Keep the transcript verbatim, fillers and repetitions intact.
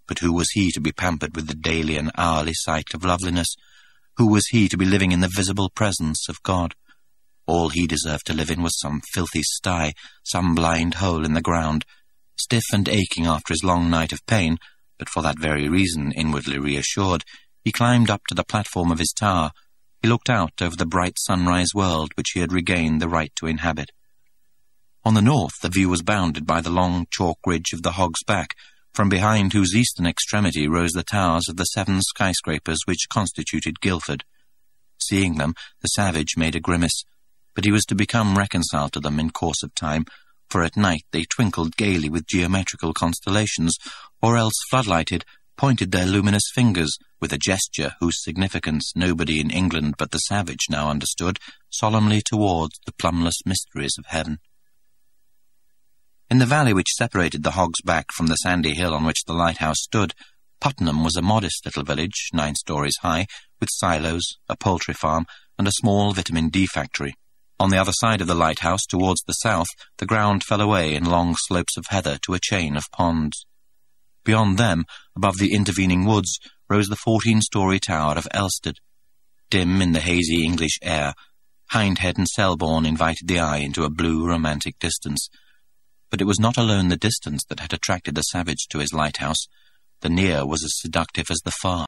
But who was he to be pampered with the daily and hourly sight of loveliness? Who was he to be living in the visible presence of God? All he deserved to live in was some filthy sty, some blind hole in the ground, stiff and aching after his long night of pain, but for that very reason inwardly reassured. He climbed up to the platform of his tower. He looked out over the bright sunrise world which he had regained the right to inhabit. On the north the view was bounded by the long chalk ridge of the Hog's Back, from behind whose eastern extremity rose the towers of the seven skyscrapers which constituted Guildford. Seeing them, the savage made a grimace, but he was to become reconciled to them in course of time, for at night they twinkled gaily with geometrical constellations, or else floodlighted, pointed their luminous fingers, with a gesture whose significance nobody in England but the savage now understood, solemnly towards the plumbless mysteries of heaven. In the valley which separated the Hog's Back from the sandy hill on which the lighthouse stood, Puttenham was a modest little village, nine stories high, with silos, a poultry farm, and a small vitamin D factory. On the other side of the lighthouse, towards the south, the ground fell away in long slopes of heather to a chain of ponds. Beyond them, above the intervening woods, rose the fourteen-story tower of Elstead. Dim in the hazy English air, Hindhead and Selborne invited the eye into a blue, romantic distance. But it was not alone the distance that had attracted the savage to his lighthouse. The near was as seductive as the far.